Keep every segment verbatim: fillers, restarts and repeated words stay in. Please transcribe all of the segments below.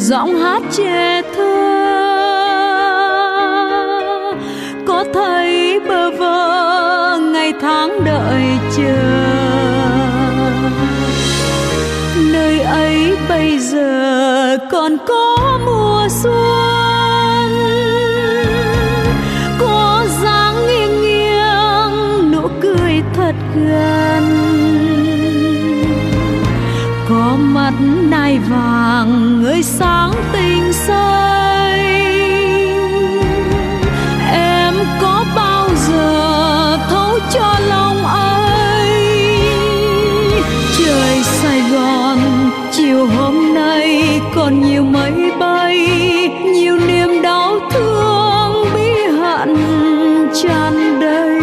giọng hát trẻ thơ. Có thấy bơ vơ ngày tháng đợi chờ, nơi ấy bây giờ còn có mùa xuân, có dáng nghiêng nghiêng nụ cười thật gần, có mắt nai vàng ngời sáng tinh say. Em có bao giờ thấu cho lòng ấy, trời Sài Gòn chiều hôm nay còn nhiều mây bay, nhiều niềm đau thương bí hận tràn đầy.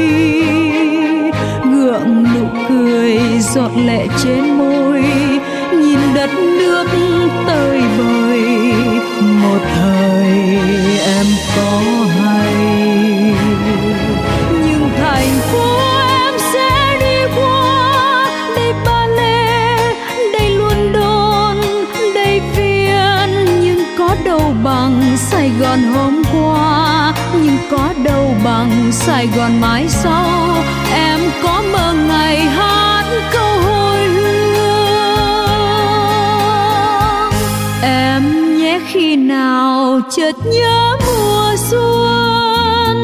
Gượng nụ cười giọt lệ trên môi, nhìn đất nước tơi bời. Một thời em có hay, nhưng thành phố em sẽ đi qua. Đây Ba Lê, đây London, đây Viên, nhưng có đâu bằng Sài Gòn hôm qua, nhưng có đâu bằng Sài Gòn mãi sau. Em có mơ ngày hát câu hồi hương. Em nhé khi nào chợt nhớ mùa xuân,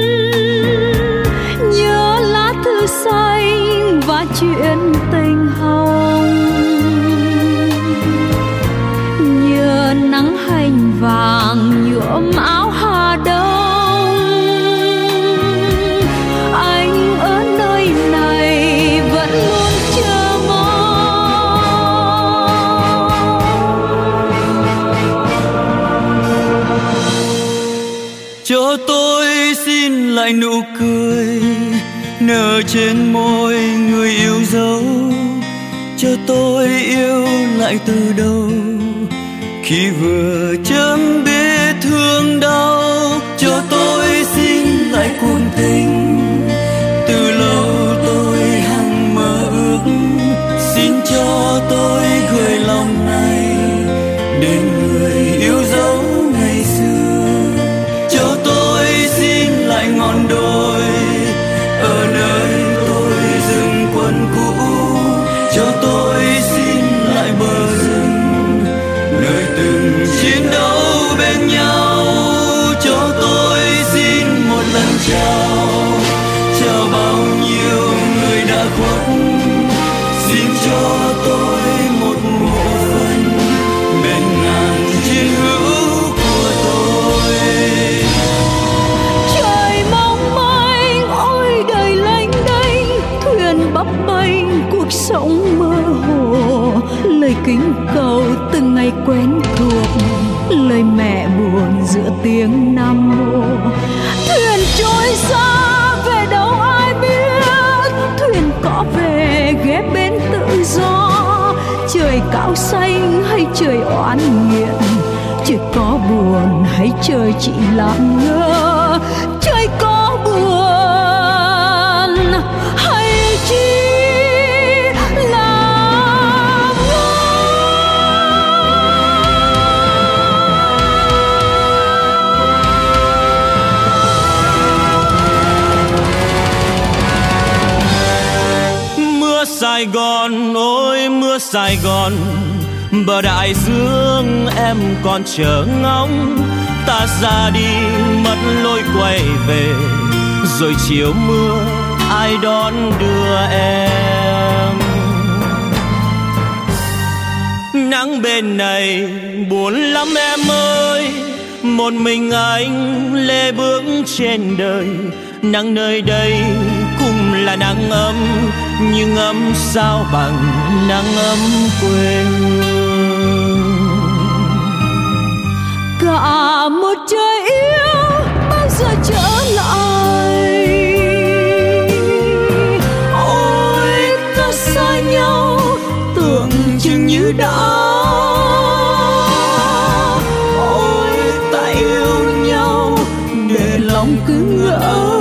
nhớ lá thư xanh và chuyện tình hồng, nhớ nắng hành vàng nhuộm áo Hà Đông. Anh ở nơi này vẫn luôn chờ mong. Cho tôi xin lại nụ cười nở trên môi người yêu dấu. Cho tôi yêu lại từ đầu khi vừa chấm biết thương đau. Cho tôi xin lại cuồng tình từ lâu tôi hằng mơ ước. Xin cho tôi gửi lòng này đến người yêu dấu ngày xưa. Cho tôi xin lại ngọn đồi ở nơi tôi dừng quân cũ. Cho tôi xin lại bờ rừng nơi từng chiến đấu bên nhau. Cho tôi xin một lần chào, chào bao nhiêu người đã khuất. Xin cho tôi một mộ phần bên ngàn chiến hữu của tôi. Trời mong manh ôi đời lênh đênh, thuyền bấp bênh cuộc sống mơ hồ. Lời kính cầu từng ngày quen thuộc, lời mẹ buồn giữa tiếng Nam Mô. Thuyền trôi xa về đâu ai biết, thuyền có về ghé bên tự do. Trời cao xanh hay trời oán nghiện, trời có buồn hay trời chỉ làm ngơ. Trời có buồn hay chỉ làm ngơ. Mưa Sài Gòn ôi mưa Sài Gòn, bờ đại dương em còn chờ ngóng. Ta ra đi mất lối quay về, rồi chiều mưa ai đón đưa em. Nắng bên này buồn lắm em ơi, một mình anh lê bước trên đời. Nắng nơi đây cũng là nắng ấm, nhưng ấm sao bằng nắng ấm quê hương. Cả một trời yêu bao giờ trở lại, ôi ta xa nhau tưởng chừng như đã. Ôi ta yêu nhau để lòng cứ ngỡ